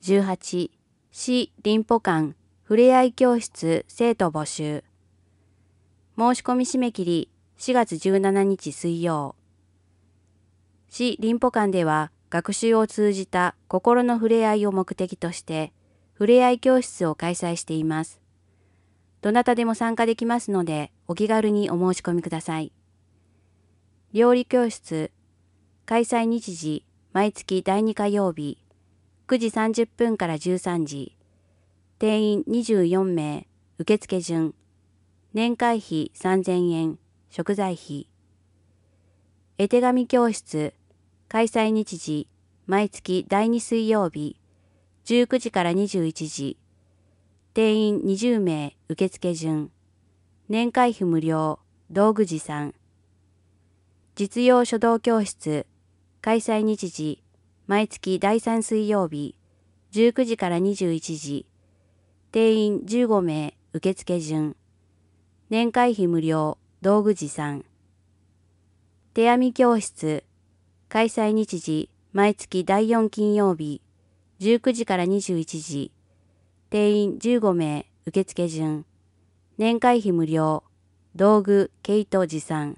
18、市林保館ふれあい教室生徒募集。申し込み締め切り4月17日水曜。市林保館では学習を通じた心のふれあいを目的として、ふれあい教室を開催しています。どなたでも参加できますので、お気軽にお申し込みください。料理教室、開催日時、毎月第2火曜日、9時30分から13時、定員24名、受付順、年会費3000円、食材費。絵手紙教室、開催日時、毎月第2水曜日、19時から21時、定員20名、受付順、年会費無料、道具持参。実用書道教室、開催日時、毎月第3水曜日、19時から21時、定員15名、受付順、年会費無料、道具持参。手編み教室、開催日時、毎月第4金曜日、19時から21時、定員15名、受付順、年会費無料、道具、毛糸持参。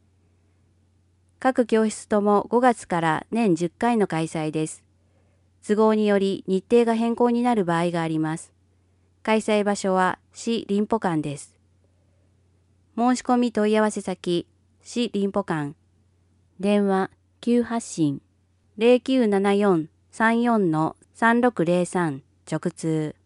各教室とも5月から年10回の開催です。都合により日程が変更になる場合があります。開催場所は市林保館です。申し込み問い合わせ先、市林保館。電話9発信 0974-34-3603 直通。